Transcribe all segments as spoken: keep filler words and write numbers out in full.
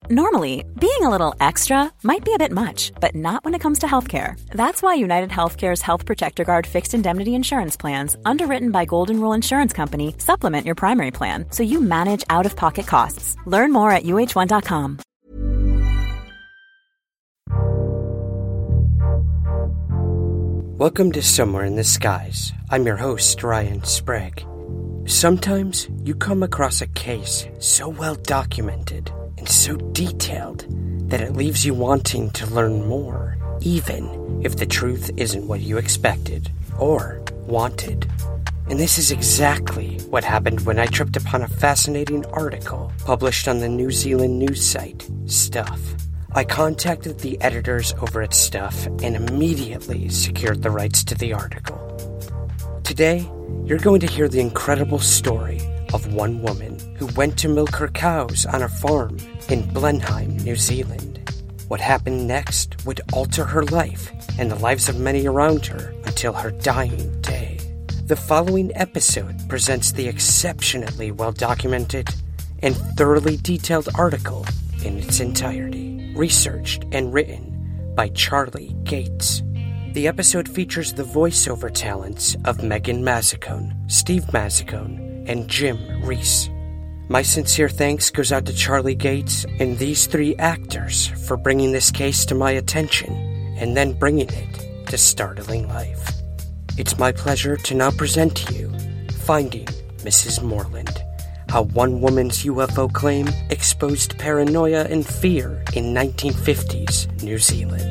Normally, being a little extra might be a bit much, but not when it comes to healthcare. That's why United Healthcare's Health Protector Guard fixed indemnity insurance plans, underwritten by Golden Rule Insurance Company, supplement your primary plan so you manage out-of-pocket costs. Learn more at U H one dot com. Welcome to Somewhere in the Skies. I'm your host, Ryan Sprague. Sometimes you come across a case so well documented and so detailed that it leaves you wanting to learn more, even if the truth isn't what you expected or wanted. And this is exactly what happened when I tripped upon a fascinating article published on the New Zealand news site, Stuff. I contacted the editors over at Stuff and immediately secured the rights to the article. Today, you're going to hear the incredible story of one woman who went to milk her cows on a farm in Blenheim, New Zealand. What happened next would alter her life and the lives of many around her until her dying day. The following episode presents the exceptionally well-documented and thoroughly detailed article in its entirety, researched and written by Charlie Gates. The episode features the voiceover talents of Megan Mazzicone, Steve Mazzicone, and Jim Reese. My sincere thanks goes out to Charlie Gates and these three actors for bringing this case to my attention and then bringing it to startling life. It's my pleasure to now present to you Finding Missus Moreland, how one woman's U F O claim exposed paranoia and fear in nineteen fifties New Zealand.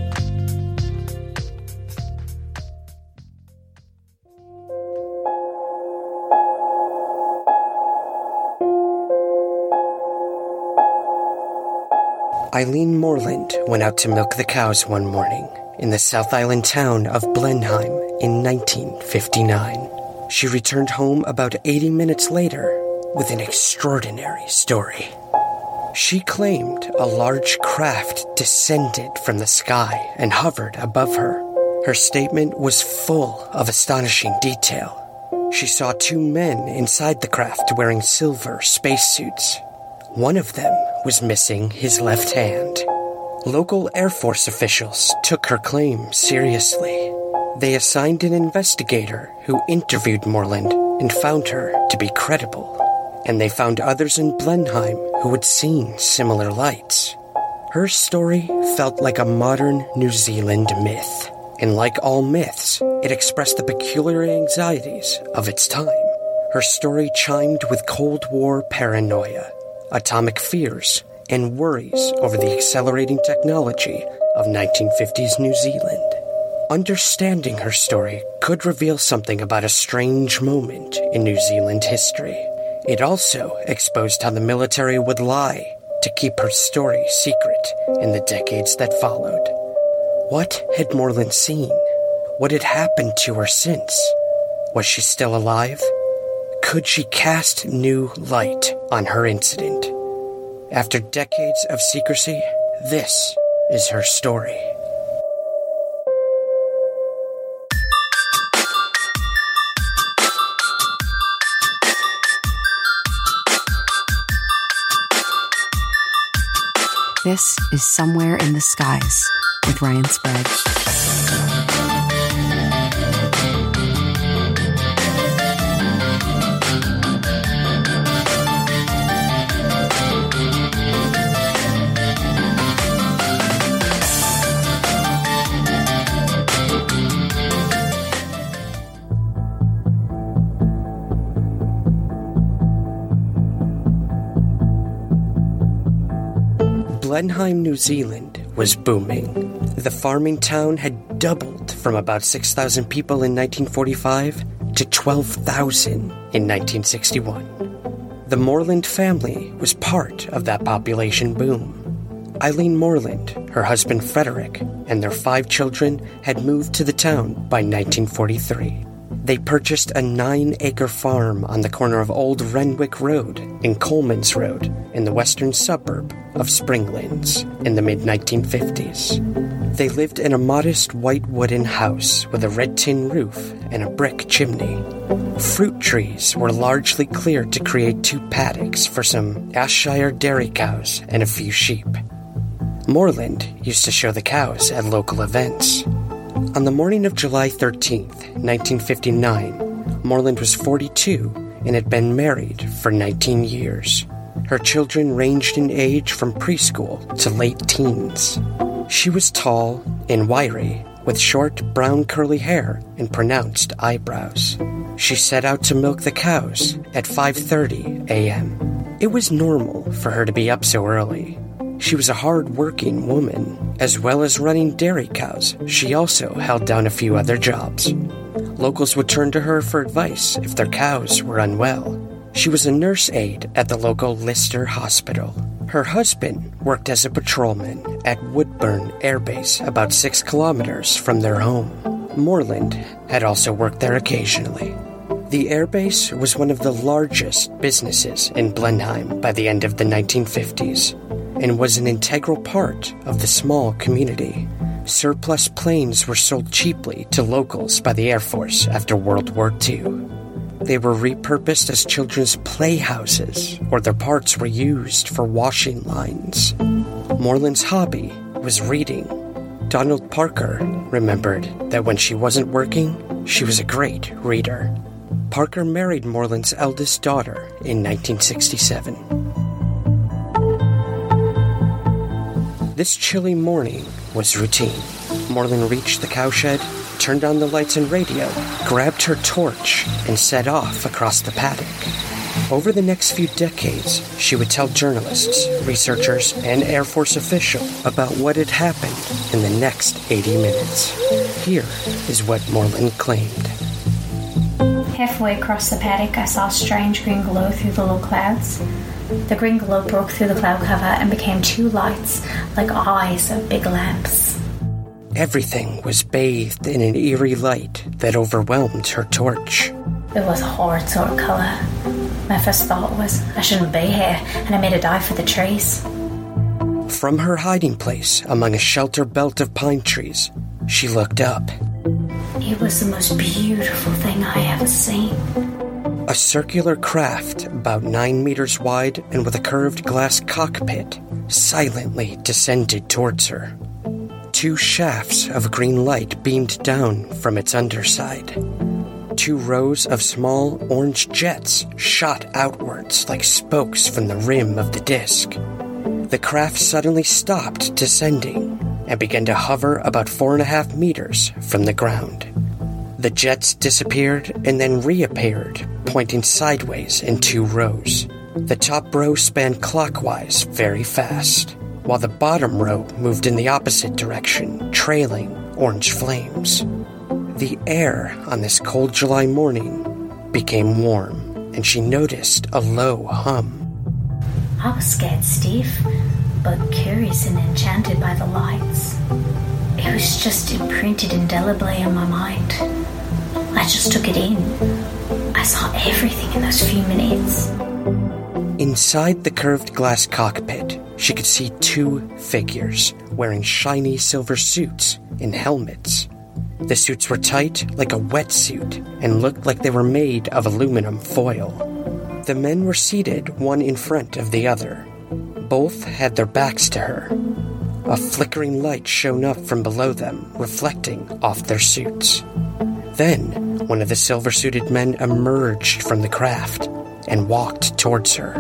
Eileen Moreland went out to milk the cows one morning in the South Island town of Blenheim in nineteen fifty-nine. She returned home about eighty minutes later with an extraordinary story. She claimed a large craft descended from the sky and hovered above her. Her statement was full of astonishing detail. She saw two men inside the craft wearing silver spacesuits. One of them was missing his left hand. Local Air Force officials took her claim seriously. They assigned an investigator who interviewed Moreland and found her to be credible. And they found others in Blenheim who had seen similar lights. Her story felt like a modern New Zealand myth. And like all myths, it expressed the peculiar anxieties of its time. Her story chimed with Cold War paranoia, atomic fears, and worries over the accelerating technology of nineteen fifties New Zealand. Understanding her story could reveal something about a strange moment in New Zealand history. It also exposed how the military would lie to keep her story secret in the decades that followed. What had Moreland seen? What had happened to her since? Was she still alive? Could she cast new light on her incident? After decades of secrecy, this is her story. This is Somewhere in the Skies with Ryan Sprague. Blenheim, New Zealand was booming. The farming town had doubled from about six thousand people in nineteen forty-five to twelve thousand in nineteen sixty-one. The Moreland family was part of that population boom. Eileen Moreland, her husband Frederick, and their five children had moved to the town by nineteen forty-three. They purchased a nine-acre farm on the corner of Old Renwick Road and Coleman's Road in the western suburb of Springlands in the mid nineteen fifties. They lived in a modest white wooden house with a red tin roof and a brick chimney. Fruit trees were largely cleared to create two paddocks for some Ayrshire dairy cows and a few sheep. Moreland used to show the cows at local events. On the morning of July thirteenth, nineteen fifty-nine, Moreland was forty-two and had been married for nineteen years. Her children ranged in age from preschool to late teens. She was tall and wiry, with short brown curly hair and pronounced eyebrows. She set out to milk the cows at five thirty a.m. It was normal for her to be up so early. She was a hard-working woman. As well as running dairy cows, she also held down a few other jobs. Locals would turn to her for advice if their cows were unwell. She was a nurse aide at the local Lister Hospital. Her husband worked as a patrolman at Woodburn Air Base, about six kilometers from their home. Moreland had also worked there occasionally. The airbase was one of the largest businesses in Blenheim by the end of the nineteen fifties and was an integral part of the small community. Surplus planes were sold cheaply to locals by the Air Force after World War Two. They were repurposed as children's playhouses, or their parts were used for washing lines. Moreland's hobby was reading. Donald Parker remembered that when she wasn't working, she was a great reader. Parker married Moreland's eldest daughter in nineteen sixty-seven. This chilly morning was routine. Moreland reached the cowshed, turned on the lights and radio, grabbed her torch, and set off across the paddock. Over the next few decades, she would tell journalists, researchers, and Air Force officials about what had happened in the next eighty minutes. Here is what Moreland claimed. Halfway across the paddock, I saw a strange green glow through the low clouds. The green glow broke through the cloud cover and became two lights, like eyes of big lamps. Everything was bathed in an eerie light that overwhelmed her torch. It was a horrid sort of colour. My first thought was, I shouldn't be here, and I made a dive for the trees. From her hiding place among a shelter belt of pine trees, she looked up. It was the most beautiful thing I ever seen. A circular craft about nine meters wide and with a curved glass cockpit silently descended towards her. Two shafts of green light beamed down from its underside. Two rows of small orange jets shot outwards like spokes from the rim of the disk. The craft suddenly stopped descending and began to hover about four and a half meters from the ground. The jets disappeared and then reappeared, pointing sideways in two rows. The top row spanned clockwise very fast, while the bottom row moved in the opposite direction, trailing orange flames. The air on this cold July morning became warm, and she noticed a low hum. I was scared stiff, but curious and enchanted by the lights. It was just imprinted indelibly on my mind. I just took it in. I saw everything in those few minutes. Inside the curved glass cockpit, she could see two figures wearing shiny silver suits and helmets. The suits were tight like a wetsuit and looked like they were made of aluminum foil. The men were seated one in front of the other. Both had their backs to her. A flickering light shone up from below them, reflecting off their suits. Then, one of the silver-suited men emerged from the craft and walked towards her.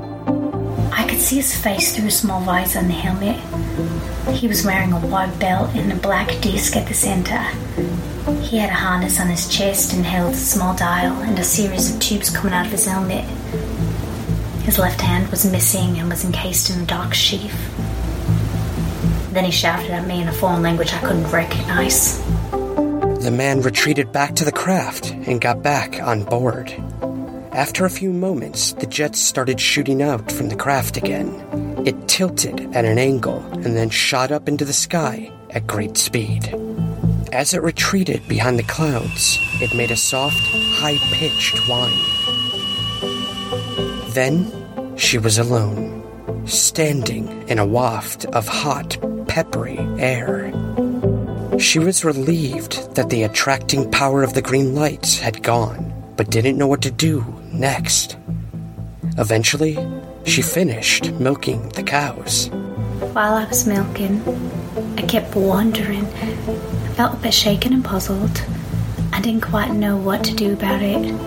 I could see his face through a small visor on the helmet. He was wearing a white belt and a black disc at the center. He had a harness on his chest and held a small dial and a series of tubes coming out of his helmet. His left hand was missing and was encased in a dark sheath. Then he shouted at me in a foreign language I couldn't recognize. The man retreated back to the craft and got back on board. After a few moments, the jets started shooting out from the craft again. It tilted at an angle and then shot up into the sky at great speed. As it retreated behind the clouds, it made a soft, high-pitched whine. Then, she was alone, standing in a waft of hot, peppery air. She was relieved that the attracting power of the green lights had gone, but didn't know what to do next. Eventually, she finished milking the cows. While I was milking, I kept wondering. I felt a bit shaken and puzzled. I didn't quite know what to do about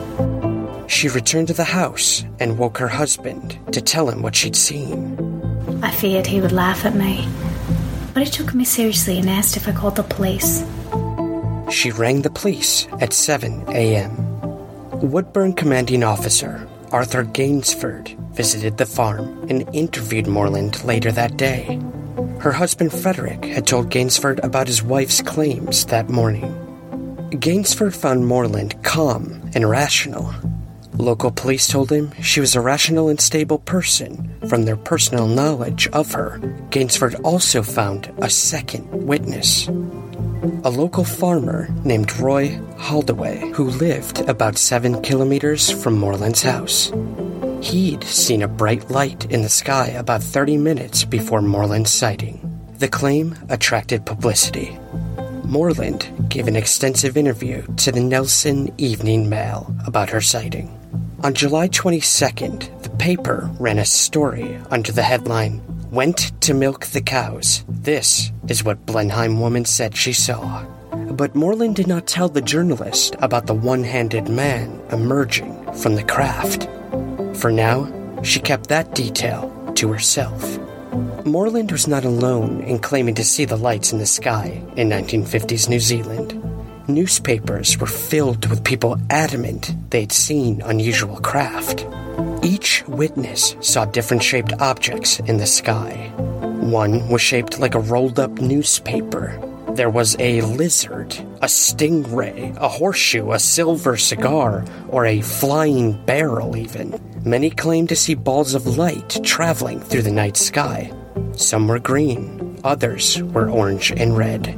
it. She returned to the house and woke her husband to tell him what she'd seen. I feared he would laugh at me, but he took me seriously and asked if I called the police. She rang the police at seven a.m. Woodburn commanding officer Arthur Gainsford visited the farm and interviewed Moreland later that day. Her husband Frederick had told Gainsford about his wife's claims that morning. Gainsford found Moreland calm and rational. Local police told him she was a rational and stable person from their personal knowledge of her. Gainsford also found a second witness, a local farmer named Roy Holdaway, who lived about seven kilometers from Moreland's house. He'd seen a bright light in the sky about thirty minutes before Moreland's sighting. The claim attracted publicity. Moreland gave an extensive interview to the Nelson Evening Mail about her sighting. On July twenty-second, the paper ran a story under the headline, "Went to milk the cows. This is what Blenheim woman said she saw." But Moreland did not tell the journalist about the one-handed man emerging from the craft. For now, she kept that detail to herself. Moreland was not alone in claiming to see the lights in the sky in nineteen fifties New Zealand. Newspapers were filled with people adamant they'd seen unusual craft. Each witness saw different-shaped objects in the sky. One was shaped like a rolled-up newspaper. There was a lizard, a stingray, a horseshoe, a silver cigar, or a flying barrel even. Many claimed to see balls of light traveling through the night sky. Some were green, others were orange and red.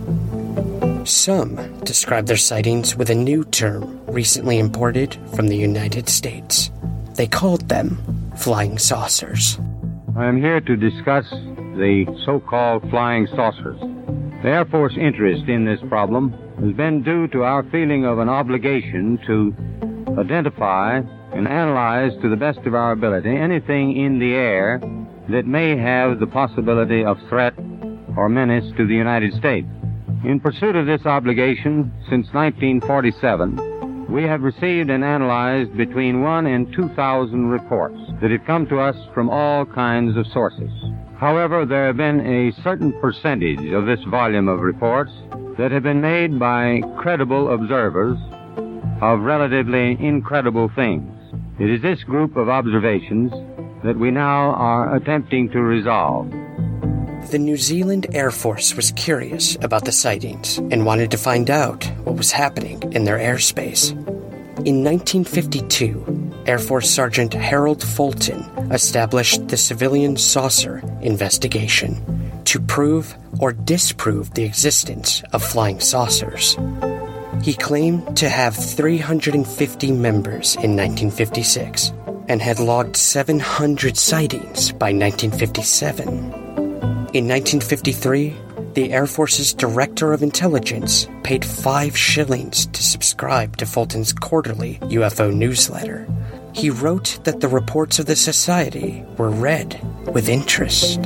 Some described their sightings with a new term recently imported from the United States. They called them flying saucers. I am here to discuss the so-called flying saucers. The Air Force interest in this problem has been due to our feeling of an obligation to identify and analyze to the best of our ability anything in the air that may have the possibility of threat or menace to the United States. In pursuit of this obligation, since nineteen forty-seven, we have received and analyzed between one and two thousand reports that have come to us from all kinds of sources. However, there have been a certain percentage of this volume of reports that have been made by credible observers of relatively incredible things. It is this group of observations that we now are attempting to resolve. The New Zealand Air Force was curious about the sightings and wanted to find out what was happening in their airspace. In nineteen fifty-two, Air Force Sergeant Harold Fulton established the Civilian Saucer Investigation to prove or disprove the existence of flying saucers. He claimed to have three hundred fifty members in nineteen fifty-six and had logged seven hundred sightings by nineteen fifty-seven. In nineteen fifty-three, the Air Force's Director of Intelligence paid five shillings to subscribe to Fulton's quarterly U F O newsletter. He wrote that the reports of the Society were read with interest.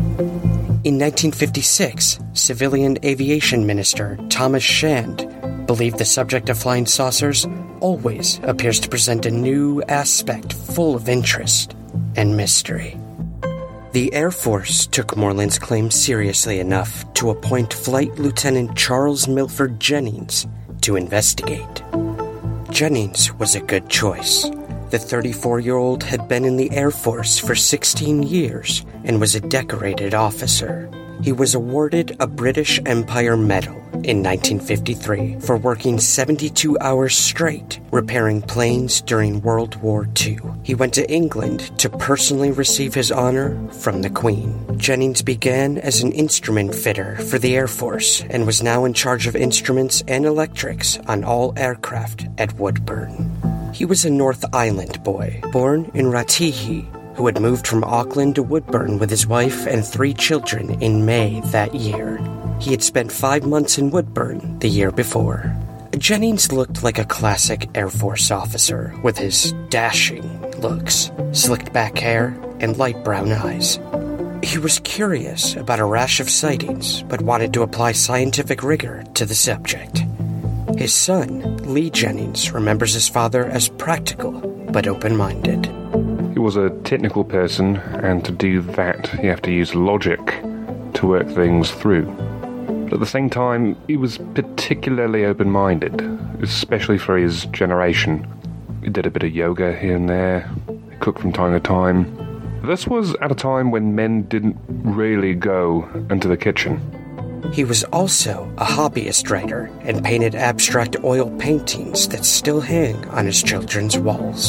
In nineteen fifty-six, Civilian Aviation Minister Thomas Shand believed the subject of flying saucers always appears to present a new aspect full of interest and mystery. The Air Force took Moreland's claim seriously enough to appoint Flight Lieutenant Charles Milford Jennings to investigate. Jennings was a good choice. The thirty-four-year-old had been in the Air Force for sixteen years and was a decorated officer. He was awarded a British Empire Medal in nineteen fifty-three for working seventy-two hours straight repairing planes during World War Two. He went to England to personally receive his honor from the Queen. Jennings began as an instrument fitter for the Air Force and was now in charge of instruments and electrics on all aircraft at Woodburn. He was a North Island boy, born in Ratihi, who had moved from Auckland to Woodburn with his wife and three children in May that year. He had spent five months in Woodburn the year before. Jennings looked like a classic Air Force officer with his dashing looks, slicked back hair, and light brown eyes. He was curious about a rash of sightings, but wanted to apply scientific rigor to the subject. His son, Lee Jennings, remembers his father as practical but open-minded. He was a technical person, and to do that, you have to use logic to work things through. But at the same time, he was particularly open-minded, especially for his generation. He did a bit of yoga here and there, he cooked from time to time. This was at a time when men didn't really go into the kitchen. He was also a hobbyist writer and painted abstract oil paintings that still hang on his children's walls.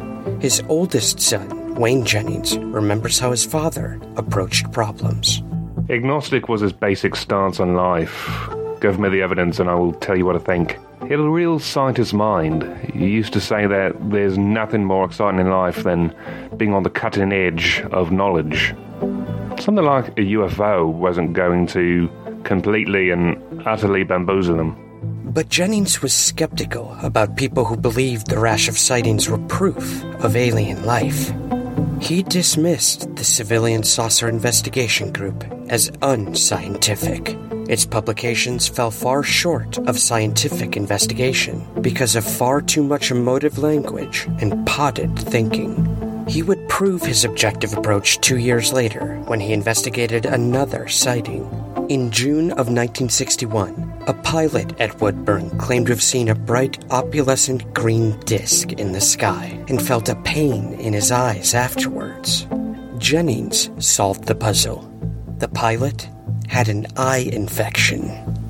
His oldest son, Wayne Jennings, remembers how his father approached problems. Agnostic was his basic stance on life. Give me the evidence and I will tell you what I think. He had a real scientist's mind. He used to say that there's nothing more exciting in life than being on the cutting edge of knowledge. Something like a U F O wasn't going to completely and utterly bamboozle him. But Jennings was skeptical about people who believed the rash of sightings were proof of alien life. He dismissed the Civilian Saucer Investigation Group as unscientific. Its publications fell far short of scientific investigation because of far too much emotive language and potted thinking. He would prove his objective approach two years later when he investigated another sighting. In June of nineteen sixty-one, a pilot at Woodburn claimed to have seen a bright opalescent green disk in the sky and felt a pain in his eyes afterwards. Jennings solved the puzzle. The pilot had an eye infection.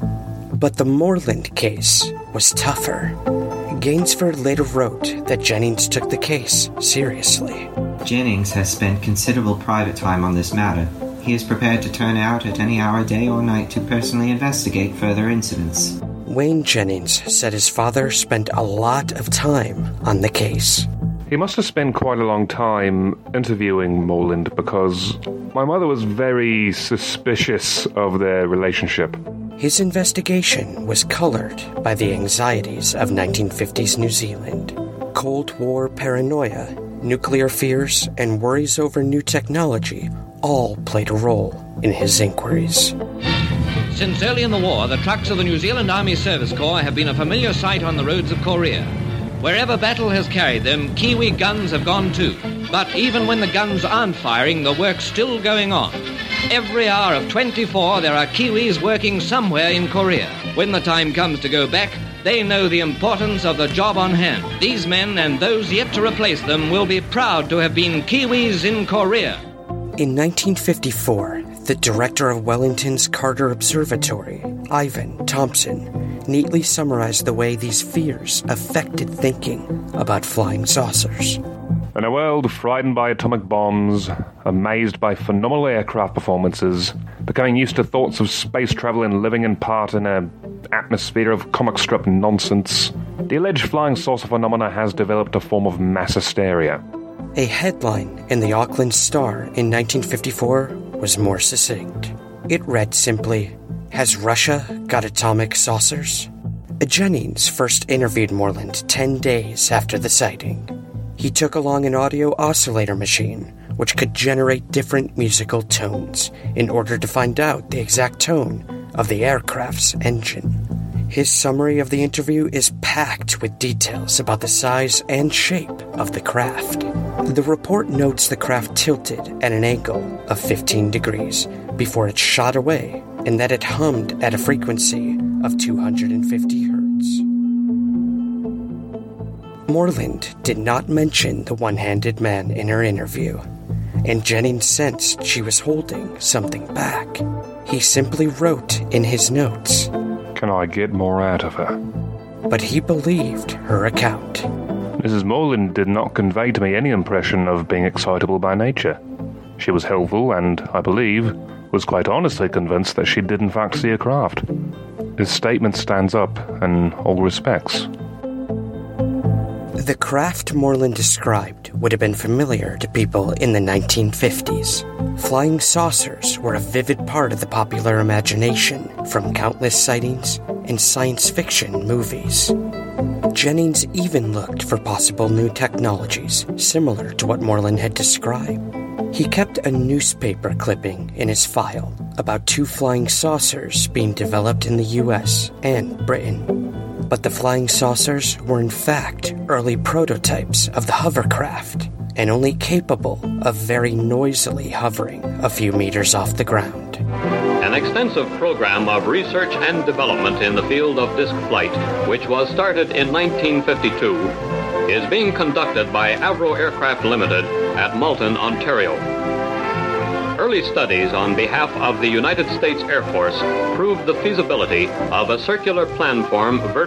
But the Moreland case was tougher. Gainsford later wrote that Jennings took the case seriously. Jennings has spent considerable private time on this matter. He is prepared to turn out at any hour, day or night, to personally investigate further incidents. Wayne Jennings said his father spent a lot of time on the case. He must have spent quite a long time interviewing Moreland because my mother was very suspicious of their relationship. His investigation was colored by the anxieties of nineteen fifties New Zealand. Cold War paranoia, nuclear fears, and worries over new technology all played a role in his inquiries. Since early in the war, the trucks of the New Zealand Army Service Corps have been a familiar sight on the roads of Korea. Wherever battle has carried them, Kiwi guns have gone too. But even when the guns aren't firing, the work's still going on. Every hour of twenty-four, there are Kiwis working somewhere in Korea. When the time comes to go back, they know the importance of the job on hand. These men and those yet to replace them will be proud to have been Kiwis in Korea. In nineteen fifty-four, the director of Wellington's Carter Observatory, Ivan Thompson, neatly summarized the way these fears affected thinking about flying saucers. In a world frightened by atomic bombs, amazed by phenomenal aircraft performances, becoming used to thoughts of space travel and living in part in an atmosphere of comic strip nonsense, the alleged flying saucer phenomena has developed a form of mass hysteria. A headline in the Auckland Star in nineteen fifty-four was more succinct. It read simply, "Has Russia got atomic saucers?" Jennings first interviewed Moreland ten days after the sighting. He took along an audio oscillator machine, which could generate different musical tones in order to find out the exact tone of the aircraft's engine. His summary of the interview is packed with details about the size and shape of the craft. The report notes the craft tilted at an angle of fifteen degrees before it shot away, and that it hummed at a frequency of two hundred fifty hertz. Moreland did not mention the one-handed man in her interview, and Jennings sensed she was holding something back. He simply wrote in his notes, "Can I get more out of her?" But he believed her account. Missus Morland did not convey to me any impression of being excitable by nature. She was helpful and, I believe, was quite honestly convinced that she did in fact see a craft. His statement stands up in all respects. The craft Morland described would have been familiar to people in the nineteen fifties. Flying saucers were a vivid part of the popular imagination from countless sightings in science fiction movies. Jennings even looked for possible new technologies similar to what Morland had described. He kept a newspaper clipping in his file about two flying saucers being developed in the U S and Britain. But the flying saucers were in fact early prototypes of the hovercraft and only capable of very noisily hovering a few meters off the ground. An extensive program of research and development in the field of disc flight, which was started in nineteen fifty-two, is being conducted by Avro Aircraft Limited at Malton, Ontario. Early studies on behalf of the United States Air Force proved the feasibility of a circular planform vertical.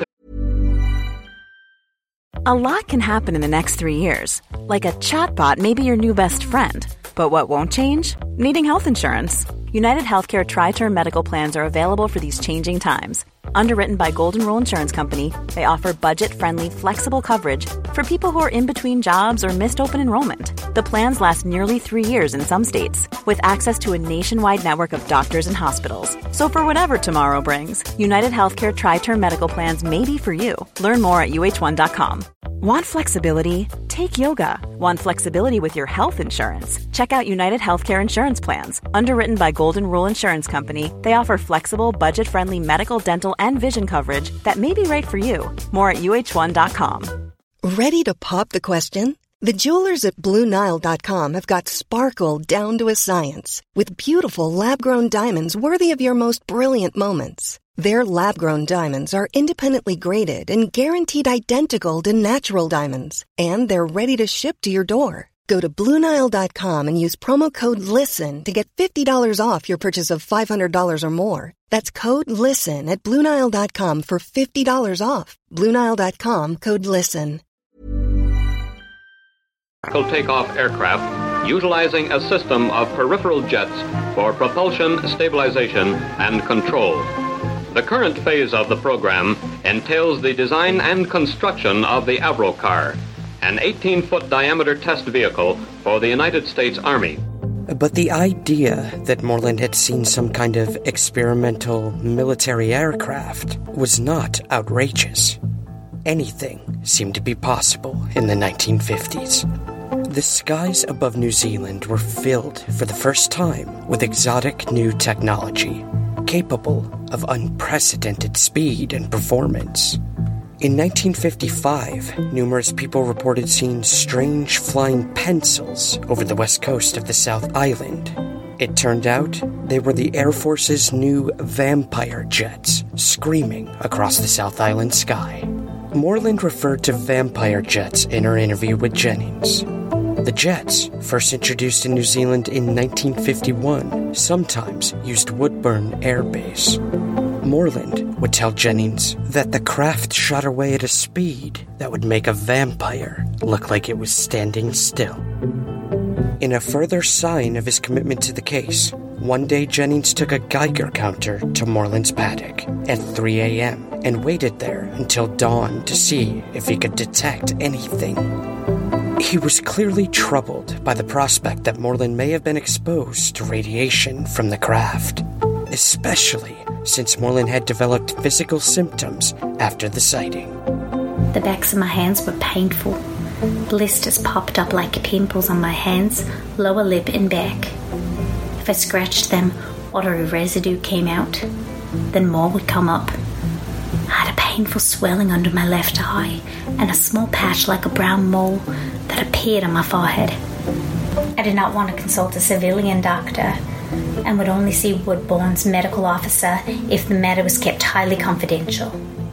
A lot can happen in the next three years. Like a chatbot may be your new best friend. But what won't change? Needing health insurance. United Healthcare Tri-Term Medical Plans are available for these changing times. Underwritten by Golden Rule Insurance Company, they offer budget-friendly, flexible coverage for people who are in between jobs or missed open enrollment. The plans last nearly three years in some states, with access to a nationwide network of doctors and hospitals. So for whatever tomorrow brings, United Healthcare Tri-Term Medical Plans may be for you. Learn more at U H one dot com. Want flexibility? Take yoga. Want flexibility with your health insurance? Check out United Healthcare Insurance Plans. Underwritten by Golden Rule Insurance Company, they offer flexible, budget-friendly medical, dental, and vision coverage that may be right for you. More at U H one dot com. Ready to pop the question? The jewelers at Blue Nile dot com have got sparkle down to a science with beautiful lab-grown diamonds worthy of your most brilliant moments. Their lab-grown diamonds are independently graded and guaranteed identical to natural diamonds, and they're ready to ship to your door. Go to Blue Nile dot com and use promo code LISTEN to get fifty dollars off your purchase of five hundred dollars or more. That's code LISTEN at Blue Nile dot com for fifty dollars off. Blue Nile dot com, code LISTEN. Takeoff aircraft utilizing a system of peripheral jets for propulsion, stabilization, and control. The current phase of the program entails the design and construction of the Avro car, an eighteen-foot diameter test vehicle for the United States Army. But the idea that Morland had seen some kind of experimental military aircraft was not outrageous. Anything seemed to be possible in the nineteen fifties. The skies above New Zealand were filled for the first time with exotic new technology, capable of unprecedented speed and performance. In nineteen fifty-five, numerous people reported seeing strange flying pencils over the west coast of the South Island. It turned out they were the Air Force's new Vampire jets screaming across the South Island sky. Morland referred to Vampire jets in her interview with Jennings. The jets, first introduced in New Zealand in nineteen fifty-one, sometimes used Woodburn Air Base. Morland would tell Jennings that the craft shot away at a speed that would make a vampire look like it was standing still. In a further sign of his commitment to the case, one day Jennings took a Geiger counter to Morland's paddock at three a.m. and waited there until dawn to see if he could detect anything. He was clearly troubled by the prospect that Morland may have been exposed to radiation from the craft, especially since Morland had developed physical symptoms after the sighting. The backs of my hands were painful. Blisters popped up like pimples on my hands, lower lip and back. If I scratched them, watery residue came out. Then more would come up. I had a painful swelling under my left eye and a small patch like a brown mole that appeared on my forehead. I did not want to consult a civilian doctor and would only see Woodbourne's medical officer if the matter was kept highly confidential.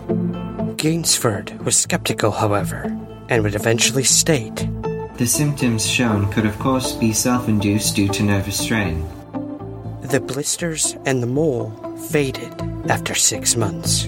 Gainsford was skeptical, however, and would eventually state, The symptoms shown could of course be self-induced due to nervous strain. The blisters and the mole faded after six months.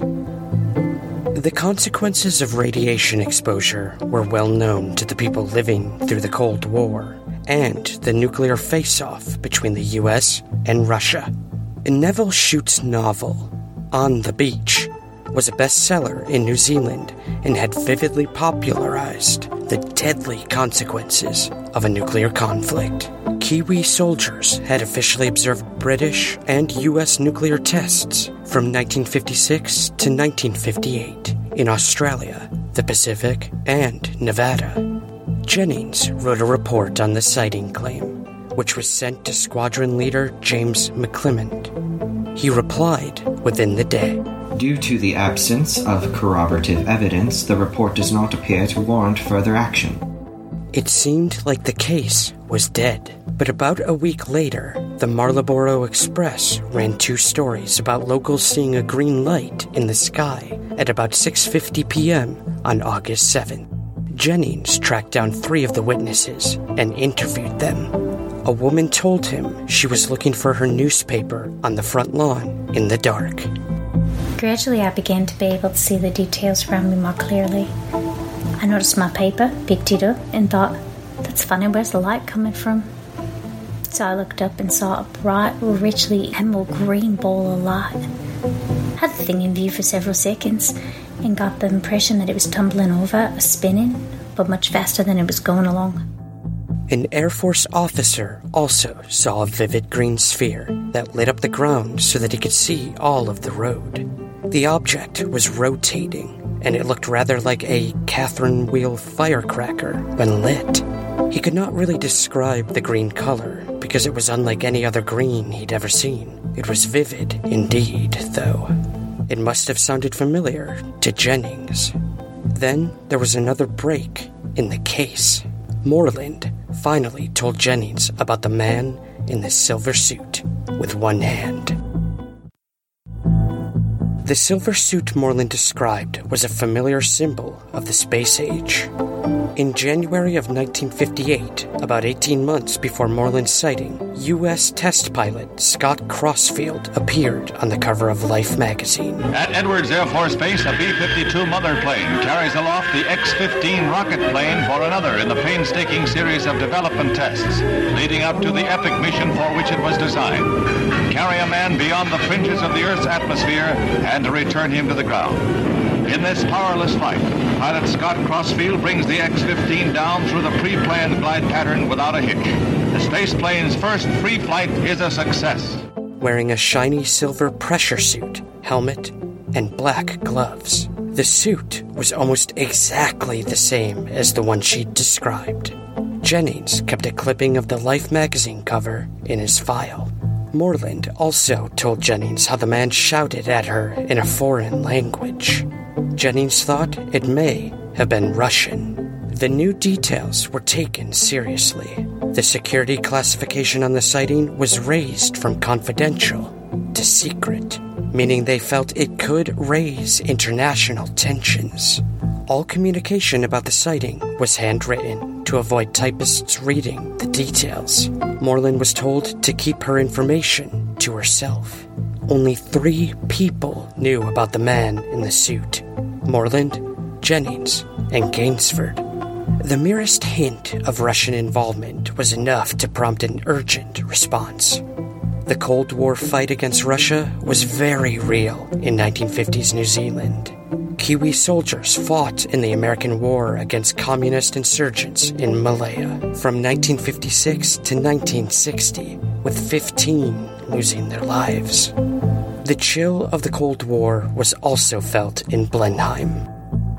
The consequences of radiation exposure were well known to the people living through the Cold War and the nuclear face-off between the U S and Russia. Neville Shute's novel, On the Beach, was a bestseller in New Zealand and had vividly popularized the deadly consequences of a nuclear conflict. Kiwi soldiers had officially observed British and U S nuclear tests from nineteen fifty-six to nineteen fifty-eight in Australia, the Pacific, and Nevada. Jennings wrote a report on the sighting claim, which was sent to squadron leader James McClelland. He replied within the day. Due to the absence of corroborative evidence, the report does not appear to warrant further action. It seemed like the case was dead, but about a week later, the Marlborough Express ran two stories about locals seeing a green light in the sky at about six fifty p.m. on August seventh. Jennings tracked down three of the witnesses and interviewed them. A woman told him she was looking for her newspaper on the front lawn in the dark. Gradually, I began to be able to see the details around me more clearly. I noticed my paper, picked it up, and thought, that's funny, where's the light coming from? So I looked up and saw a bright, richly emerald green ball of light. I had the thing in view for several seconds and got the impression that it was tumbling over, or spinning, but much faster than it was going along. An Air Force officer also saw a vivid green sphere that lit up the ground so that he could see all of the road. The object was rotating, and it looked rather like a Catherine wheel firecracker when lit. He could not really describe the green color because it was unlike any other green he'd ever seen. It was vivid indeed, though. It must have sounded familiar to Jennings. Then there was another break in the case. Moreland finally told Jennings about the man in the silver suit with one hand. The silver suit Moreland described was a familiar symbol of the space age. In January of nineteen fifty-eight, about eighteen months before Moreland's sighting, U S test pilot Scott Crossfield appeared on the cover of Life magazine. At Edwards Air Force Base, a B fifty-two mother plane carries aloft the X fifteen rocket plane for another in the painstaking series of development tests, leading up to the epic mission for which it was designed. Carry a man beyond the fringes of the Earth's atmosphere and to return him to the ground. In this powerless flight, pilot Scott Crossfield brings the X fifteen down through the pre-planned glide pattern without a hitch. The space plane's first free flight is a success. Wearing a shiny silver pressure suit, helmet, and black gloves, the suit was almost exactly the same as the one she'd described. Jennings kept a clipping of the Life magazine cover in his file. Moreland also told Jennings how the man shouted at her in a foreign language. Jennings thought it may have been Russian. The new details were taken seriously. The security classification on the sighting was raised from confidential to secret, meaning they felt it could raise international tensions. All communication about the sighting was handwritten to avoid typists reading the details. Moreland was told to keep her information to herself. Only three people knew about the man in the suit: Moreland, Jennings, and Gainsford. The merest hint of Russian involvement was enough to prompt an urgent response. The Cold War fight against Russia was very real in nineteen fifties New Zealand. Kiwi soldiers fought in the American War against communist insurgents in Malaya from nineteen fifty-six to nineteen sixty, with fifteen losing their lives. The chill of the Cold War was also felt in Blenheim.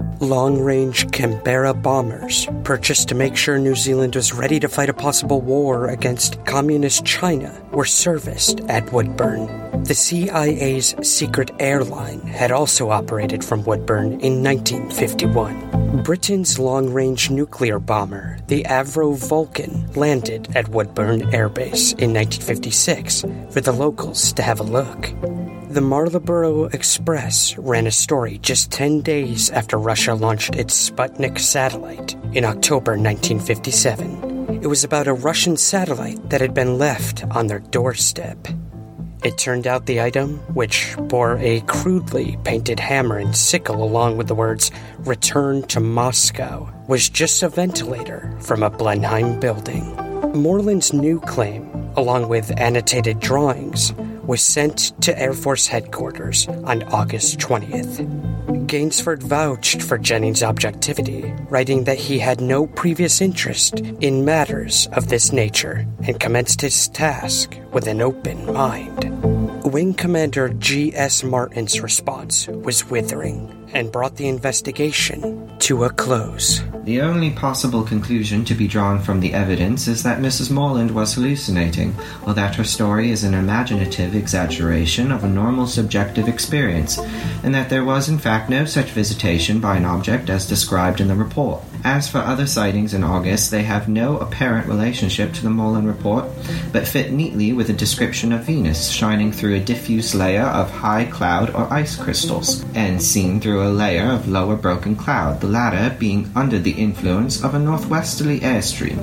Long-range Canberra bombers, purchased to make sure New Zealand was ready to fight a possible war against communist China, were serviced at Woodburn. The C I A's secret airline had also operated from Woodburn in nineteen fifty-one. Britain's long-range nuclear bomber, the Avro Vulcan, landed at Woodburn Air Base in nineteen fifty-six for the locals to have a look. The Marlborough Express ran a story just ten days after Russia launched its Sputnik satellite in October nineteen fifty-seven. It was about a Russian satellite that had been left on their doorstep. It turned out the item, which bore a crudely painted hammer and sickle along with the words, "Return to Moscow," was just a ventilator from a Blenheim building. Moreland's new claim, along with annotated drawings, was sent to Air Force headquarters on August twentieth. Gainsford vouched for Jennings' objectivity, writing that he had no previous interest in matters of this nature and commenced his task with an open mind. Wing Commander G S Martin's response was withering and brought the investigation to a close. The only possible conclusion to be drawn from the evidence is that Missus Morland was hallucinating, or that her story is an imaginative exaggeration of a normal subjective experience, and that there was in fact no such visitation by an object as described in the report. As for other sightings in August, they have no apparent relationship to the Morland report, but fit neatly with a description of Venus shining through a diffuse layer of high cloud or ice crystals, and seen through a layer of lower broken cloud, the latter being under the influence of a northwesterly airstream.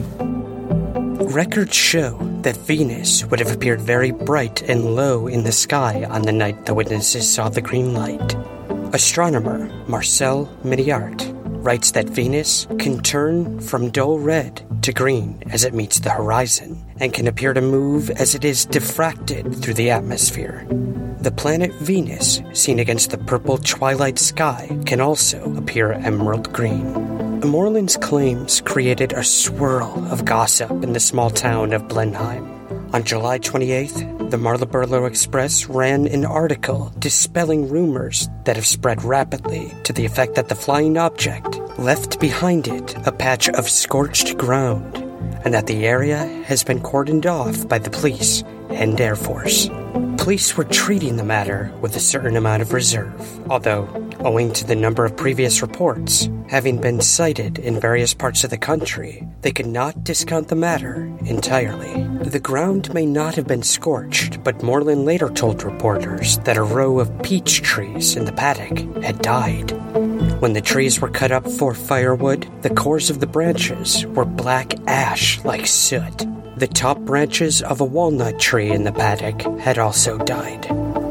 Records show that Venus would have appeared very bright and low in the sky on the night the witnesses saw the green light. Astronomer Marcel Miniart writes that Venus can turn from dull red to green as it meets the horizon, and can appear to move as it is diffracted through the atmosphere. The planet Venus, seen against the purple twilight sky, can also appear emerald green. Moreland's claims created a swirl of gossip in the small town of Blenheim. On July twenty-eighth, the Marlborough Express ran an article dispelling rumors that have spread rapidly to the effect that the flying object left behind it a patch of scorched ground, and that the area has been cordoned off by the police and Air Force. Police were treating the matter with a certain amount of reserve, although, owing to the number of previous reports having been cited in various parts of the country, they could not discount the matter entirely. The ground may not have been scorched, but Moreland later told reporters that a row of peach trees in the paddock had died. When the trees were cut up for firewood, the cores of the branches were black ash like soot. The top branches of a walnut tree in the paddock had also died.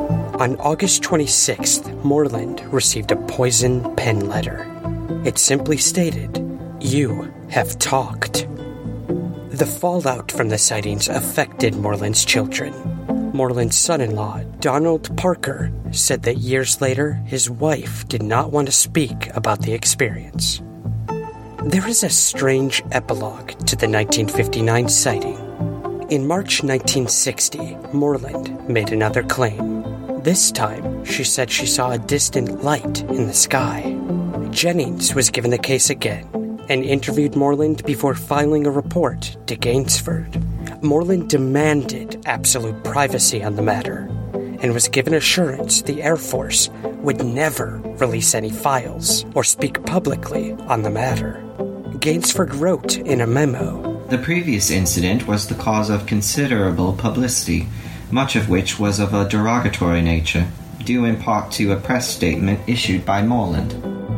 On August twenty-sixth, Moreland received a poison pen letter. It simply stated, "You have talked." The fallout from the sightings affected Moreland's children. Moreland's son-in-law, Donald Parker, said that years later his wife did not want to speak about the experience. There is a strange epilogue to the nineteen fifty-nine sighting. In March nineteen sixty, Moreland made another claim. This time, she said she saw a distant light in the sky. Jennings was given the case again and interviewed Moreland before filing a report to Gainsford. Moreland demanded absolute privacy on the matter and was given assurance the Air Force would never release any files or speak publicly on the matter. Gainsford wrote in a memo, "The previous incident was the cause of considerable publicity, much of which was of a derogatory nature, due in part to a press statement issued by Moreland."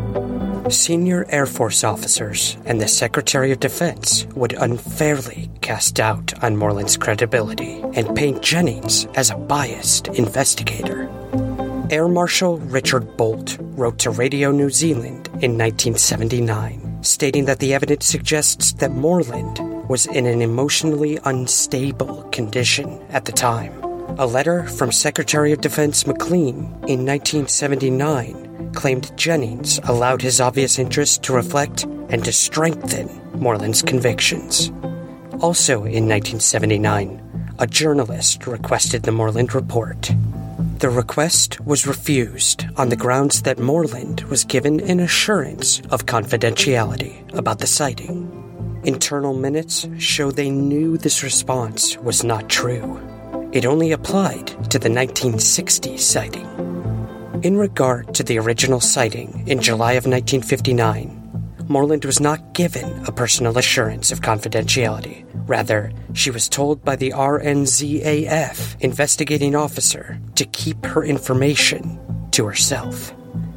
Senior Air Force officers and the Secretary of Defense would unfairly cast doubt on Moreland's credibility and paint Jennings as a biased investigator. Air Marshal Richard Bolt wrote to Radio New Zealand in nineteen seventy-nine, stating that the evidence suggests that Moreland was in an emotionally unstable condition at the time. A letter from Secretary of Defense McLean in nineteen seventy-nine claimed Jennings allowed his obvious interest to reflect and to strengthen Moreland's convictions. Also in nineteen seventy-nine, a journalist requested the Moreland report. The request was refused on the grounds that Moreland was given an assurance of confidentiality about the sighting. Internal minutes show they knew this response was not true. It only applied to the nineteen sixty sighting. In regard to the original sighting in July of nineteen fifty-nine, Moreland was not given a personal assurance of confidentiality. Rather, she was told by the R N Z A F investigating officer to keep her information to herself.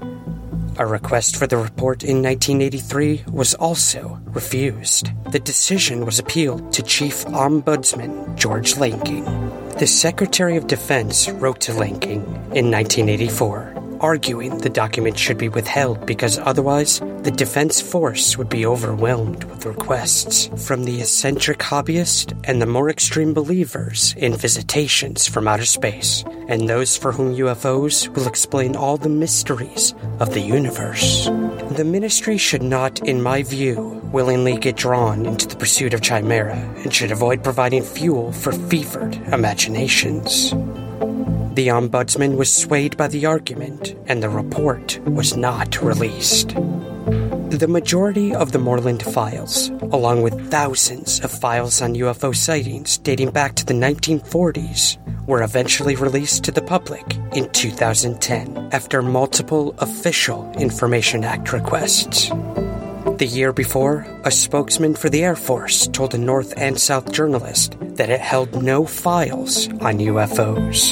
A request for the report in nineteen eighty-three was also refused. The decision was appealed to Chief Ombudsman George Lanking. The Secretary of Defense wrote to Lincoln in nineteen eighty-four, arguing the document should be withheld because otherwise the defense force would be overwhelmed with requests from the eccentric hobbyist and the more extreme believers in visitations from outer space, and those for whom U F Os will explain all the mysteries of the universe. The ministry should not, in my view, willingly get drawn into the pursuit of chimera and should avoid providing fuel for fevered imaginations. The Ombudsman was swayed by the argument, and the report was not released. The majority of the Moreland files, along with thousands of files on U F O sightings dating back to the nineteen forties, were eventually released to the public in two thousand ten after multiple official Information Act requests. The year before, a spokesman for the Air Force told a North and South journalist that it held no files on U F Os.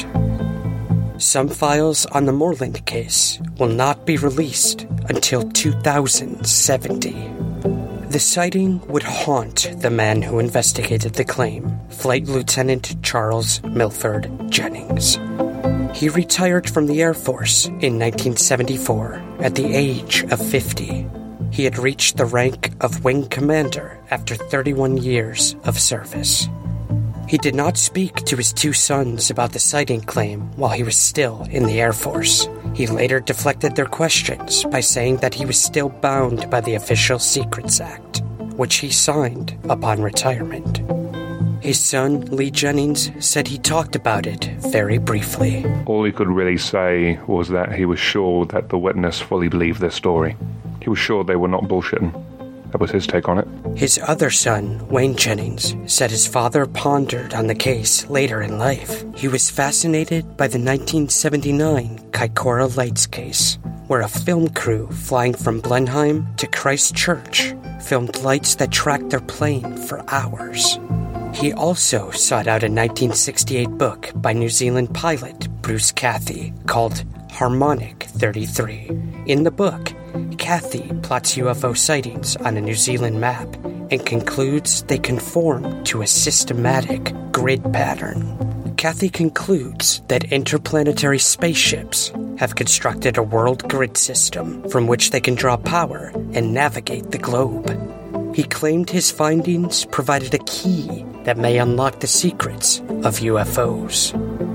Some files on the Moreland case will not be released until two thousand seventy. The sighting would haunt the man who investigated the claim, Flight Lieutenant Charles Milford Jennings. He retired from the Air Force in nineteen seventy-four at the age of fifty. He had reached the rank of Wing Commander after thirty-one years of service. He did not speak to his two sons about the sighting claim while he was still in the Air Force. He later deflected their questions by saying that he was still bound by the Official Secrets Act, which he signed upon retirement. His son, Lee Jennings, said he talked about it very briefly. All he could really say was that he was sure that the witness fully believed their story. He was sure they were not bullshitting. That was his take on it. His other son, Wayne Jennings, said his father pondered on the case later in life. He was fascinated by the nineteen seventy-nine Kaikoura Lights case, where a film crew flying from Blenheim to Christchurch filmed lights that tracked their plane for hours. He also sought out a nineteen sixty-eight book by New Zealand pilot Bruce Cathie called Harmonic thirty-three. In the book, Cathie plots U F O sightings on a New Zealand map and concludes they conform to a systematic grid pattern. Cathie concludes that interplanetary spaceships have constructed a world grid system from which they can draw power and navigate the globe. He claimed his findings provided a key that may unlock the secrets of U F Os.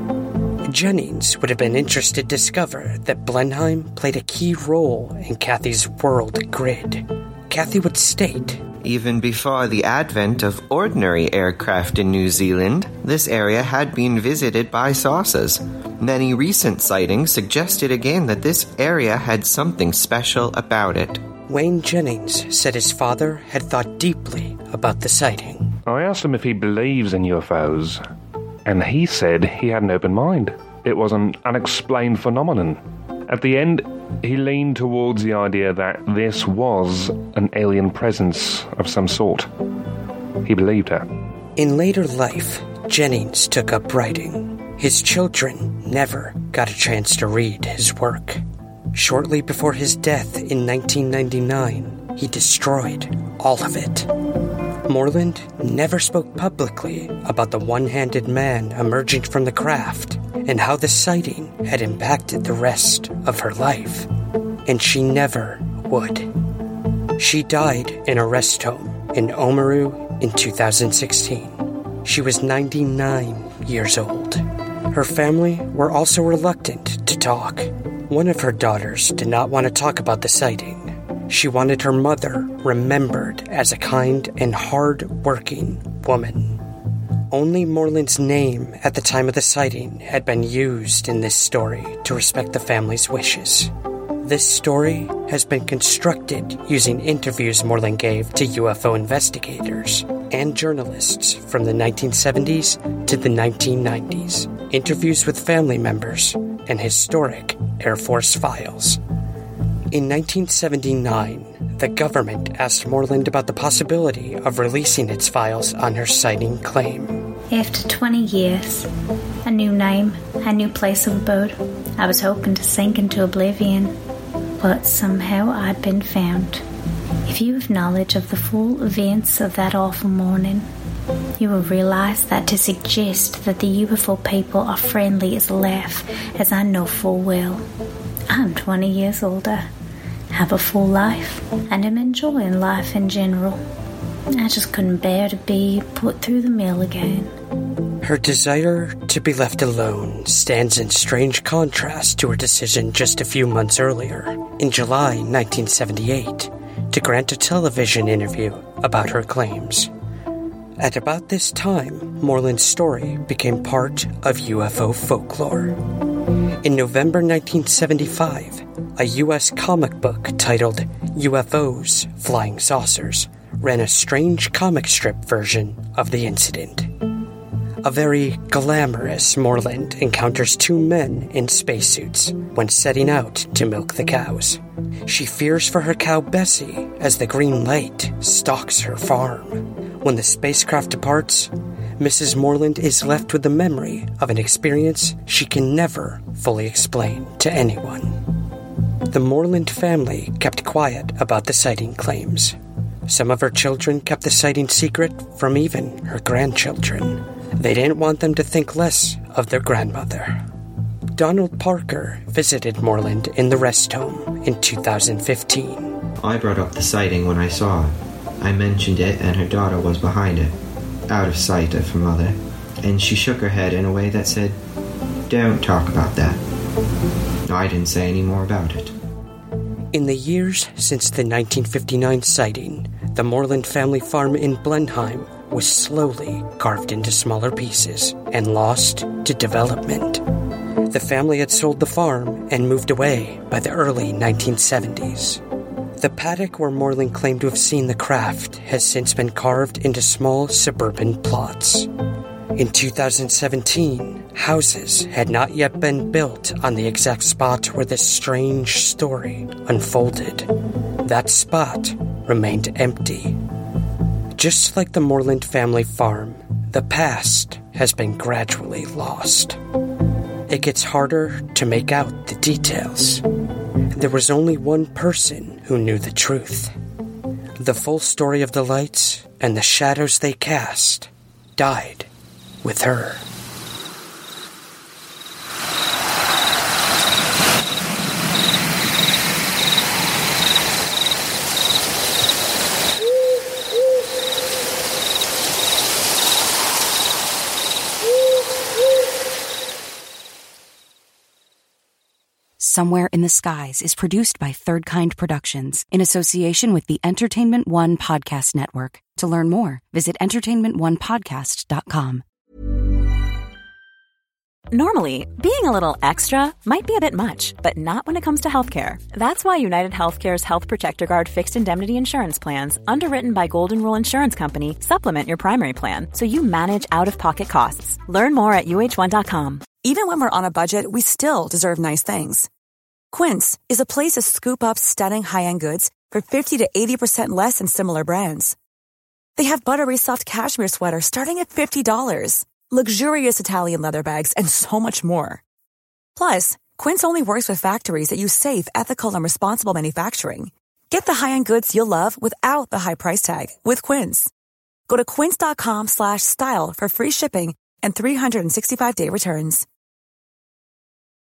Jennings would have been interested to discover that Blenheim played a key role in Cathie's world grid. Cathie would state, "Even before the advent of ordinary aircraft in New Zealand, this area had been visited by saucers. Many recent sightings suggested again that this area had something special about it." Wayne Jennings said his father had thought deeply about the sighting. I asked him if he believes in U F Os, and he said he had an open mind. It was an unexplained phenomenon. At the end, he leaned towards the idea that this was an alien presence of some sort. He believed her. In later life, Jennings took up writing. His children never got a chance to read his work. Shortly before his death in nineteen ninety-nine, he destroyed all of it. Moreland never spoke publicly about the one-handed man emerging from the craft and how the sighting had impacted the rest of her life. And she never would. She died in a rest home in Oamaru in two thousand sixteen. She was ninety-nine years old. Her family were also reluctant to talk. One of her daughters did not want to talk about the sighting. She wanted her mother remembered as a kind and hard-working woman. Only Moreland's name at the time of the sighting had been used in this story to respect the family's wishes. This story has been constructed using interviews Moreland gave to U F O investigators and journalists from the nineteen seventies to the nineteen nineties, interviews with family members, and historic Air Force files. In nineteen seventy-nine, the government asked Moreland about the possibility of releasing its files on her sighting claim. After twenty years, a new name, a new place of abode, I was hoping to sink into oblivion, but somehow I'd been found. If you have knowledge of the full events of that awful morning, You will realise that to suggest that the U F O people are friendly is a laugh, as I know full well. I'm twenty years older, have a full life, and am enjoying life in general. I just couldn't bear to be put through the mill again. Her desire to be left alone stands in strange contrast to her decision just a few months earlier, in July nineteen seventy-eight, to grant a television interview about her claims. At about this time, Moreland's story became part of U F O folklore. In November nineteen seventy-five, a U S comic book titled U F Os, Flying Saucers ran a strange comic strip version of the incident. A very glamorous Moreland encounters two men in spacesuits when setting out to milk the cows. She fears for her cow Bessie as the green light stalks her farm. When the spacecraft departs, Missus Moreland is left with the memory of an experience she can never fully explain to anyone. The Moreland family kept quiet about the sighting claims. Some of her children kept the sighting secret from even her grandchildren. They didn't want them to think less of their grandmother. Donald Parker visited Moreland in the rest home in two thousand fifteen. I brought up the sighting when I saw it. I mentioned it and her daughter was behind it, out of sight of her mother, and she shook her head in a way that said, "Don't talk about that." I didn't say any more about it. In the years since the nineteen fifty-nine sighting, the Moreland family farm in Blenheim was slowly carved into smaller pieces and lost to development. The family had sold the farm and moved away by the early nineteen seventies. The paddock where Moreland claimed to have seen the craft has since been carved into small suburban plots. In two thousand seventeen, houses had not yet been built on the exact spot where this strange story unfolded. That spot remained empty. Just like the Moreland family farm, the past has been gradually lost. It gets harder to make out the details. There was only one person who knew the truth. The full story of the lights and the shadows they cast died with her. Somewhere in the Skies is produced by Third Kind Productions in association with the Entertainment One Podcast Network. To learn more, visit entertainment one podcast dot com. Normally, being a little extra might be a bit much, but not when it comes to healthcare. That's why United Healthcare's Health Protector Guard fixed indemnity insurance plans, underwritten by Golden Rule Insurance Company, supplement your primary plan so you manage out-of-pocket costs. Learn more at U H one dot com. Even when we're on a budget, we still deserve nice things. Quince is a place to scoop up stunning high-end goods for fifty to eighty percent less than similar brands. They have buttery soft cashmere sweaters starting at fifty dollars, luxurious Italian leather bags, and so much more. Plus, Quince only works with factories that use safe, ethical, and responsible manufacturing. Get the high-end goods you'll love without the high price tag with Quince. Go to quince dot com slash style for free shipping and three sixty-five day returns.